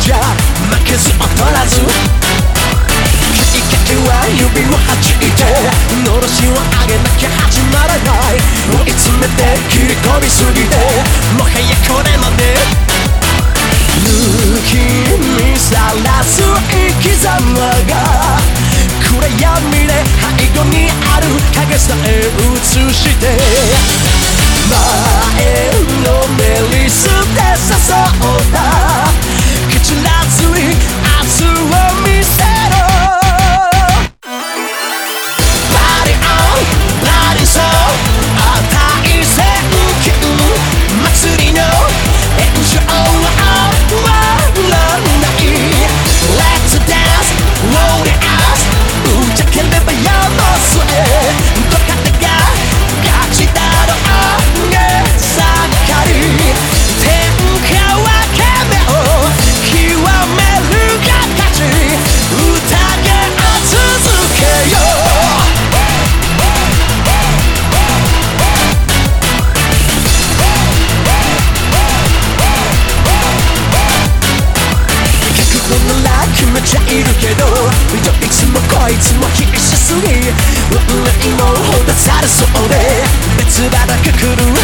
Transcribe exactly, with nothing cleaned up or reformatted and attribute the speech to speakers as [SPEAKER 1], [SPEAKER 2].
[SPEAKER 1] じゃ負けず劣らずきっかけは指を弾いてのろしを上げなきゃ始まらない追い詰めて切り込みすぎてもはやこれまで抜きにさらす生き様が暗闇で背後にある影さえ映して前のメリスで誘った蹴散らずに圧を見せろBloody on, bloody soul 値千金祭りの炎上は終わらない Let's dance, roll the eyes うちゃければ世の末どかたが勝ちだろうげ盛り天下分け目を極めるが勝ち宴を続けよう決めちゃいるけどどいつもこいつも必死すぎ運命もほだされそうで別腹くくる